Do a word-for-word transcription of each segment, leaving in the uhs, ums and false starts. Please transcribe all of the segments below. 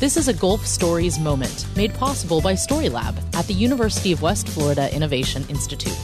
This is a Gulf Stories moment made possible by Storylab at the University of West Florida Innovation Institute.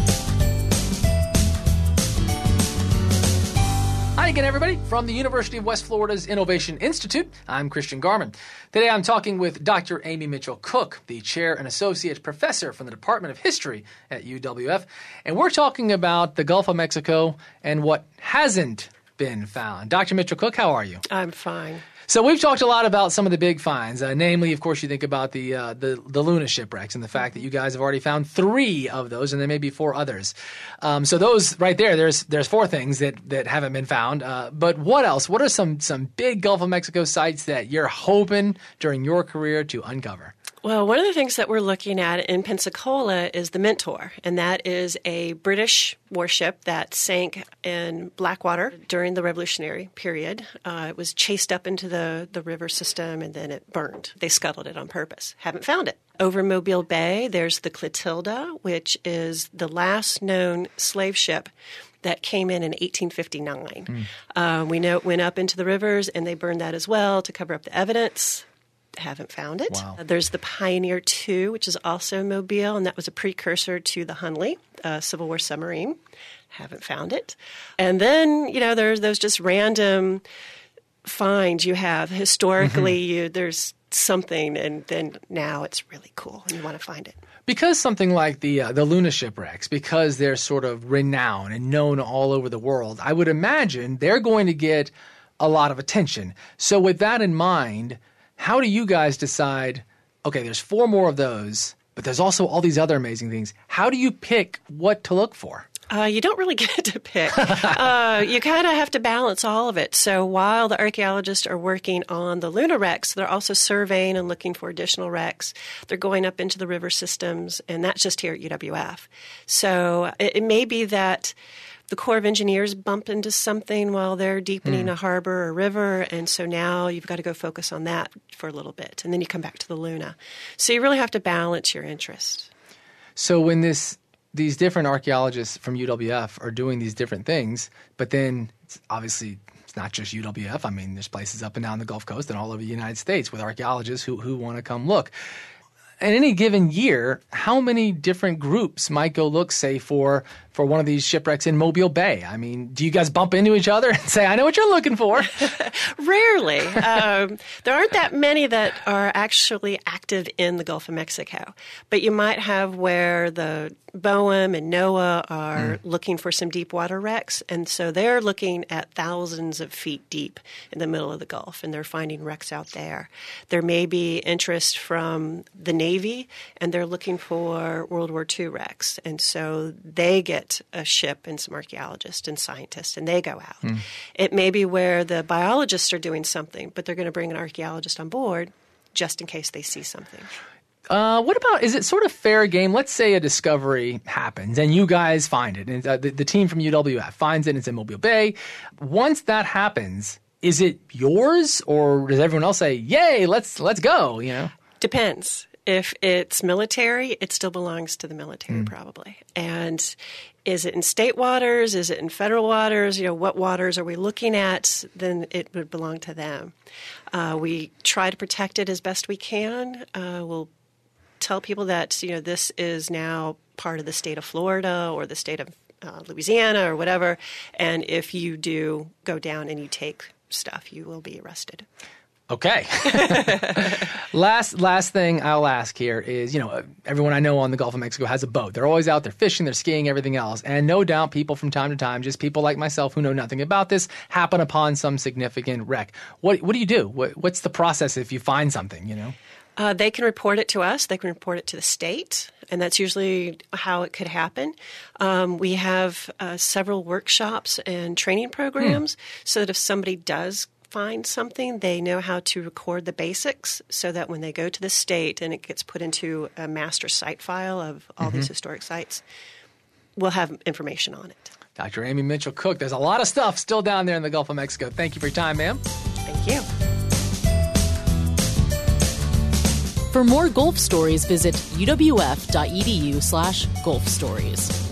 Hi again, everybody, from the University of West Florida's Innovation Institute. I'm Christian Garman. Today I'm talking with Doctor Amy Mitchell-Cook, the Chair and Associate Professor from the Department of History at U W F, and we're talking about the Gulf of Mexico and what hasn't been found. Doctor Mitchell-Cook, how are you? I'm fine. So we've talked a lot about some of the big finds, uh, namely, of course, you think about the, uh, the the Luna shipwrecks and the fact that you guys have already found three of those, and there may be four others. Um, so those right there, there's there's four things that, that haven't been found. Uh, but what else? What are some some big Gulf of Mexico sites that you're hoping during your career to uncover? Well, one of the things that we're looking at in Pensacola is the Mentor, and that is a British warship that sank in Blackwater during the Revolutionary period. Uh, it was chased up into the, the river system, and then it burned. They scuttled it on purpose. Haven't found it. Over Mobile Bay, there's the Clotilda, which is the last known slave ship that came in in eighteen fifty-nine. Mm. Uh, we know it went up into the rivers, and they burned that as well to cover up the evidence. Haven't found it. Wow. Uh, there's the Pioneer two, which is also Mobile, and that was a precursor to the Hunley, uh, Civil War submarine. Haven't found it. And then, you know, there's those just random finds you have. Historically, mm-hmm. you, there's something, and then now it's really cool, and you want to find it. Because something like the uh, the Luna shipwrecks, because they're sort of renowned and known all over the world, I would imagine they're going to get a lot of attention. So with that in mind, how do you guys decide, okay, there's four more of those, but there's also all these other amazing things. How do you pick what to look for? Uh, you don't really get to pick. uh, you kind of have to balance all of it. So while the archaeologists are working on the Luna wrecks, they're also surveying and looking for additional wrecks. They're going up into the river systems, and that's just here at U W F. So it, it may be that the Corps of Engineers bump into something while they're deepening mm. a harbor or river, and so now you've got to go focus on that for a little bit, and then you come back to the Luna. So you really have to balance your interest. So when this these different archaeologists from U W F are doing these different things, but then it's obviously it's not just U W F. I mean, there's places up and down the Gulf Coast and all over the United States with archaeologists who, who want to come look. In any given year, how many different groups might go look, say, for for one of these shipwrecks in Mobile Bay? I mean, do you guys bump into each other and say, I know what you're looking for? Rarely. Um, there aren't that many that are actually active in the Gulf of Mexico. But you might have where the BOEM and NOAA are mm. looking for some deep water wrecks, and so they're looking at thousands of feet deep in the middle of the Gulf, and they're finding wrecks out there. There may be interest from the Navy, and they're looking for World War Two wrecks, and so they get a ship and some archaeologists and scientists, and they go out. Mm. It may be where the biologists are doing something, but they're going to bring an archaeologist on board just in case they see something. Uh, what about, is it sort of fair game? Let's say a discovery happens and you guys find it, and uh, the, the team from U W F finds it and it's in Mobile Bay. Once that happens, is it yours, or does everyone else say, yay, let's let's go, you know? Depends. If it's military, it still belongs to the military mm. probably. And is it in state waters? Is it in federal waters? You know, what waters are we looking at? Then it would belong to them. Uh, we try to protect it as best we can. Uh, we'll tell people that, you know, this is now part of the state of Florida or the state of uh, Louisiana or whatever. And if you do go down and you take stuff, you will be arrested. Okay. last last thing I'll ask here is, you know, everyone I know on the Gulf of Mexico has a boat. They're always out there fishing, they're skiing, everything else. And no doubt people from time to time, just people like myself who know nothing about this, happen upon some significant wreck. What what do you do? What, what's the process if you find something, you know? Uh, they can report it to us. They can report it to the state, and that's usually how it could happen. Um, we have uh, several workshops and training programs hmm. so that if somebody does find something, they know how to record the basics so that when they go to the state and it gets put into a master site file of all mm-hmm. these historic sites, we'll have information on it. Doctor Amy Mitchell-Cook, there's a lot of stuff still down there in the Gulf of Mexico. Thank you for your time, ma'am. Thank you. For more Gulf Stories, visit uwf.edu slash Gulf Stories.